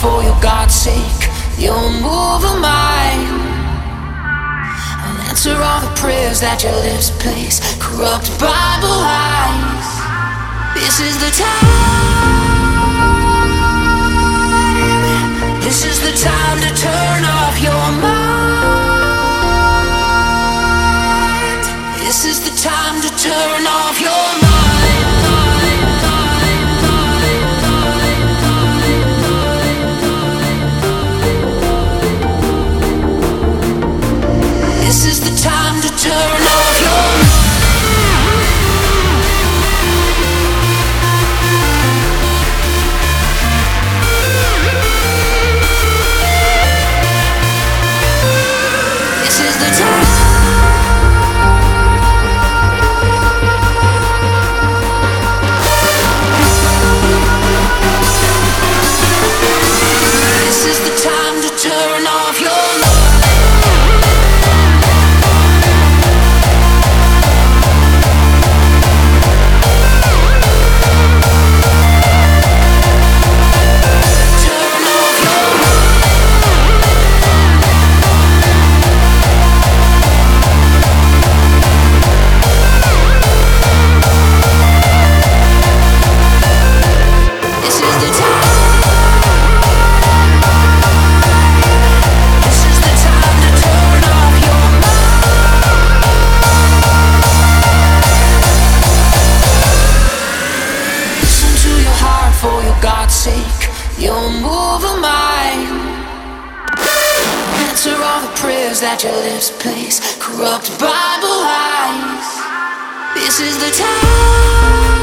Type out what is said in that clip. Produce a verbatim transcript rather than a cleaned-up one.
for your God's sake. You'll move a mind and answer all the prayers that your lips place. Corrupt Bible lies. This is the time. This is the time to turn off your mind. This is the time to turn off your mind. This is the time to turn off your mind. This is the time. This is the time to turn off your mind. For your God's sake, you'll move a mind. Answer all the prayers that your lips place. Corrupt Bible lies. This is the time.